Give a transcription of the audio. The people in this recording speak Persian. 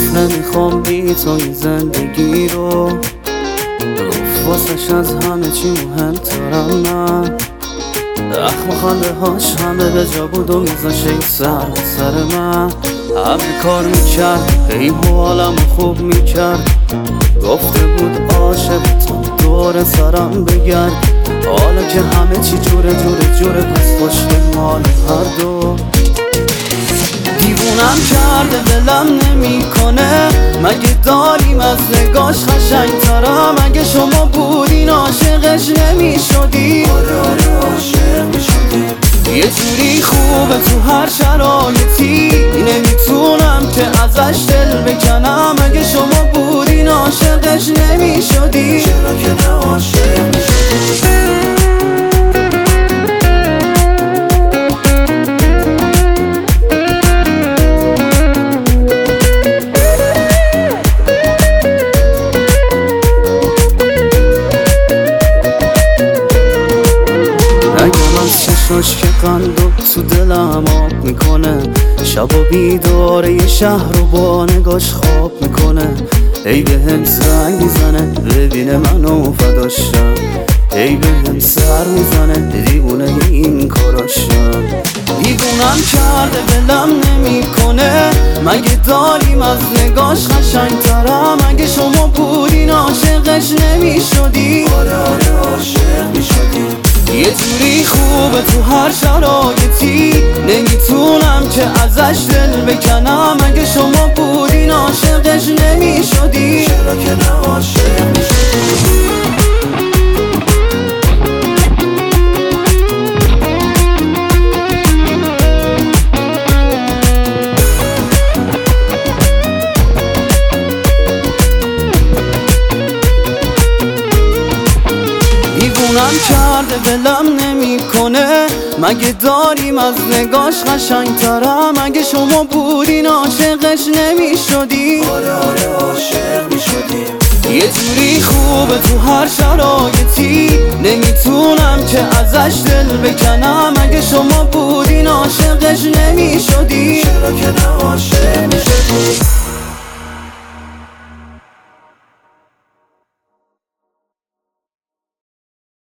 نمیخوام بی تو این زندگی رو، گفت واسش از همه چی مهمترم من. اخم خنده هاش همه به جا بود و میذاشه این سر من. همه کار میکرد هی حالم خوب میکرد، گفته بود عاشق تو دور سرم بگرد. حالا که همه چی جوره پس خوشگل مال هر دو. دیوونم کرده دلم نمیکنه، مگه داریم از نگاش قشنگ‌ترم. اگه شما بودین عاشقش نمیشدی. عاشق میشدی. یه جوری خوبه تو هر شرایطی، نمیتونم که ازش دل بکنم. اگه شما بودین عاشقش نمیشدی. چرا که نه عاشق میشدی. چشاش که قند و تو دلم آب میکنه، شب و بیداره یه شهر رو با نگاش خواب میکنه. ای به هم زنگ میزنه ببینه منو فداشم، ای به هم سر میزنه دیوونه این کاراشم. دیوونم کرده دلم نمیکنه، مگه داریم از نگاش قشنگ‌ترم. اگه شما بودین عاشقش نمیشدی. عاشق میشدی. یه جوری خوبه تو هر شرایطی، نمیتونم که ازش دل بکنم. اگه شما بودین عاشقش نمیشدی. چرا که نه عاشق میشدی. دیوونم کرده ولم نمیکنه، مگه داریم از نگاش قشنگ‌ترم. اگه شما بودین عاشقش نمیشدی. عاشق میشدی. یه جوری خوبه تو هر شرایطی، نمیتونم که ازش دل بکنم. اگه شما بودین عاشقش نمیشدی. چرا که نه